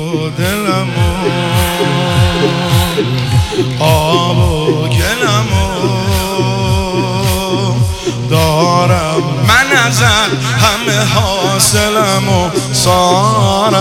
دلمو آب و گلمو دارم من ازت همه حاصلمو سار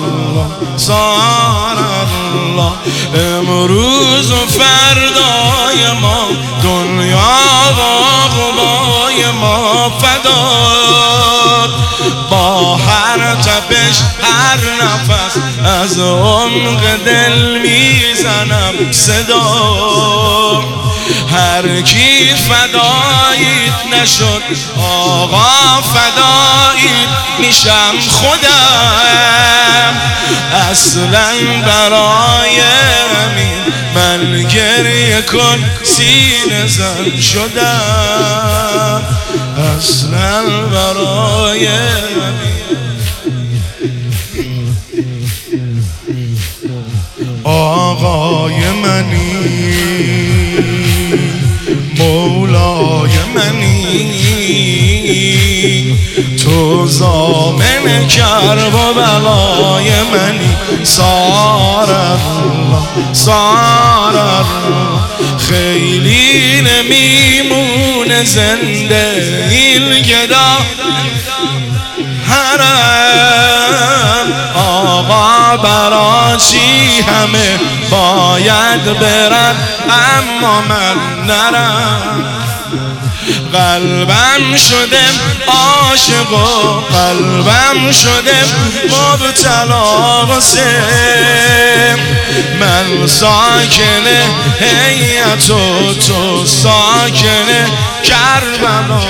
الله امروز و فردای ما دنیا و عقبای ما فداد با هر تپش هر نفس از عمق دل میزنم صدا هر کی فداییت نشد آقا فداییت میشم خودم اصلا برای همین من گریه کن سینه زن شدم اصلا برای همین آقای منی مولای منی تو ضامن کرب و بلای منی سار الله خیلی نمیمونه زنده این گدا حرم آقا برا چی همه باید برن اما من نرم قلبم شده عاشق و قلبم شده مبتلا واسه من ساکن هیئت و تو ساکن کربلا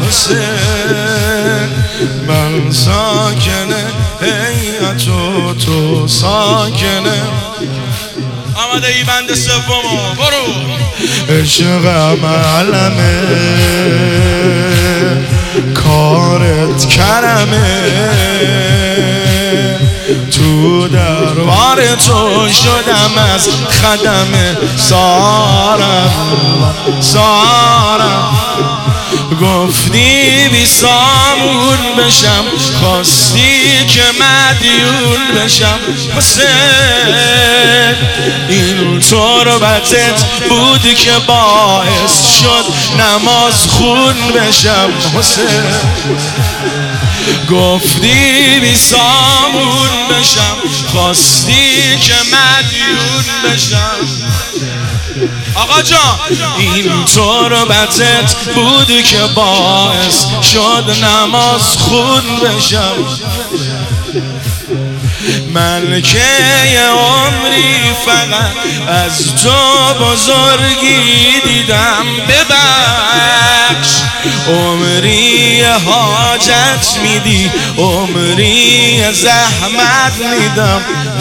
حسین من ساکن هیئت و تو ساکن آمده ای بند سومو برو عشقم علمه کارت کرمه تو دربار تو شدم از خدمه سارم گفتی بی سامون بشم خواستی که مدیون بشم حسین این تربتت بود که باعث شد نماز خون بشم حسین گفتی بی سامون بشم خواستی که مدیون بشم آقا جان این تربتت بود که باعث شد نماز خون بشم ملکه عمری فقط از تو بزرگی دیدم ببخش عمری حاجت میدی عمری زحمت میدم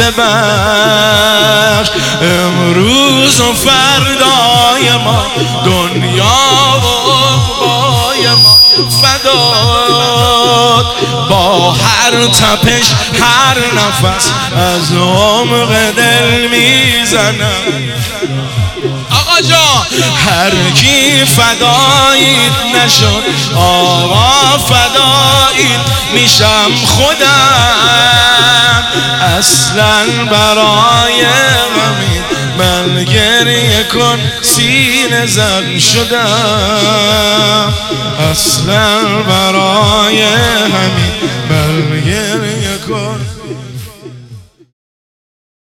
ببخش امروز و فردای ما دنیا و عقبای ما فداد با هر تپش هر نفس از عمق دل میزنم آقا جان هر کی فداییت نشد آقا فداییت میشم خودم اصلا برای همین من گریه کن سینه زن شدم اصلا برای همین من گریه کن